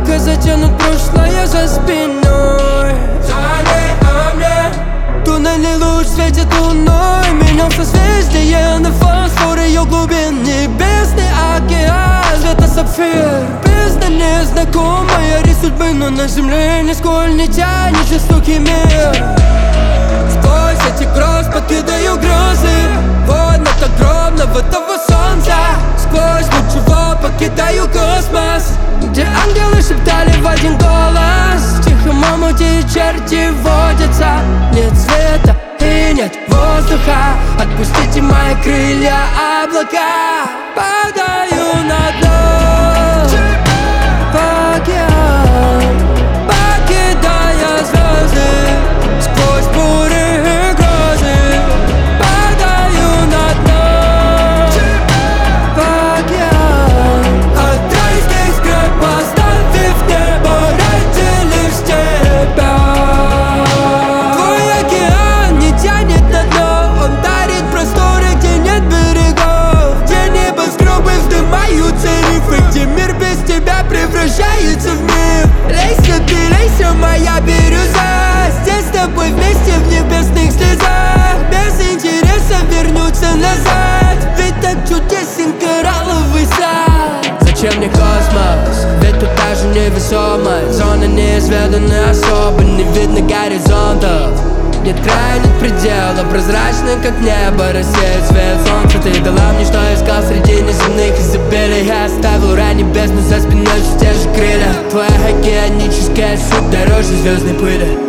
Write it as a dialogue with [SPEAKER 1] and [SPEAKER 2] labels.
[SPEAKER 1] облака затянут прошлое за спиной. Туннельный луч светит луной, менял созвездие на фосфор, ее глубин. Небесный океан, светосапфир. Бездна незнакомая, рис судьбы, но на земле нисколь не тянет жестокий мир. Сквозь эти гроз покидаю грозы, вон от огромного того солнца. Сквозь луч его покидаю космос, где ангелы шептали в один голос. В тихом омуте черти водятся, нет света и нет воздуха. Отпустите мои крылья, облака. Падаю на дно в океан, покидая звезды. Сквозь бури и грозы падаю на дно в океан. Отрой здесь скреп, оставив небо ради лишь тебя. Твой океан не тянет на дно, он дарит просторы, где нет берегов, где небоскребы вздымаются рифы, где мир без тебя превращается в миф. Лейся ты, лейся, моя бирюза, здесь с тобой вместе в небесных слезах. Без интереса вернуться назад, ведь так чудесен коралловый сад. Зачем мне космос? Ведь тут та же невесомость. Зона неизведанная особо, не видно горизонтов. Нет края, нет предела, прозрачно, как небо. Рассеет свет солнца, ты дала мне, что искал среди неземных изобилий. Я оставил рай небесный за спиной, все те же крылья. Твоя океаническая суть дороже звездной пыли.